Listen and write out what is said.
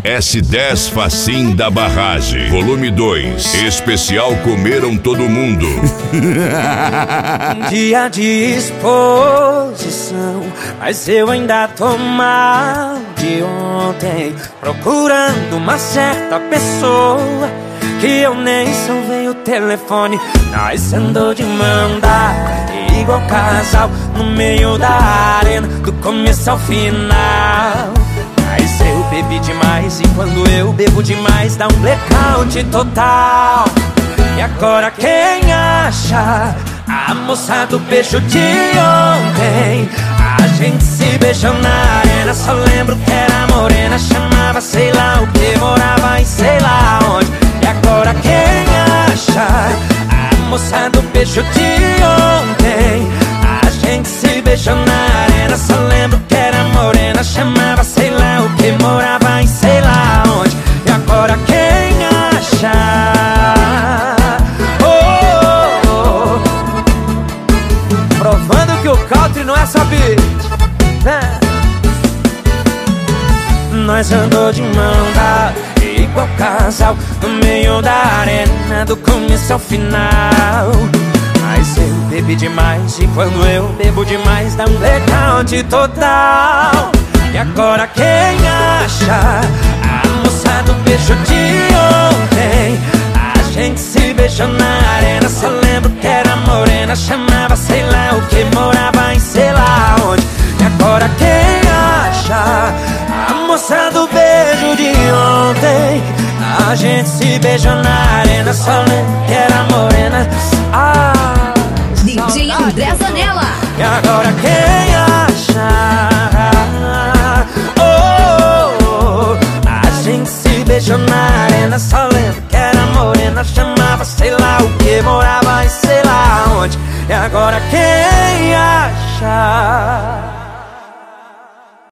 S10 Facim da Barragem, volume 2, especial Comeram Todo Mundo. Dia de exposição, mas eu ainda tô mal de ontem, procurando uma certa pessoa que eu nem salvei o telefone. Nós andou de mão dada, igual casal, no meio da arena, do começo ao final. Mas eu bebi demais, e quando eu bebo demais dá um blackout total. E agora quem acha a moça do beijo de ontem? A gente se beijou na arena, só lembro que era morena, chamava sei lá o que, morava em sei lá onde. E agora quem acha a moça do beijo de ontem? A gente se beijou na arena, só lembro que era morena, chamava sei lá o que, morava em sei lá onde. E agora quem acha? Provando que o country não é só beat, né? Nós andou de mão dada, igual casal, no meio da arena, do começo ao final. Mas eu bebi demais, e quando eu bebo demais dá um blackout total. E agora quem acha a moça do beijo de ontem? A gente se beijou na arena, só lembro que era morena, chamava sei lá o que, morava em sei lá onde. E agora quem acha a moça do beijo de ontem? A gente se beijou na arena, só lembro que era morena. DJ André Zanella. E agora quem acha? A gente se beijou na arena, só lembro que era morena, chamava sei lá o que, morava em sei lá onde. E agora quem acha?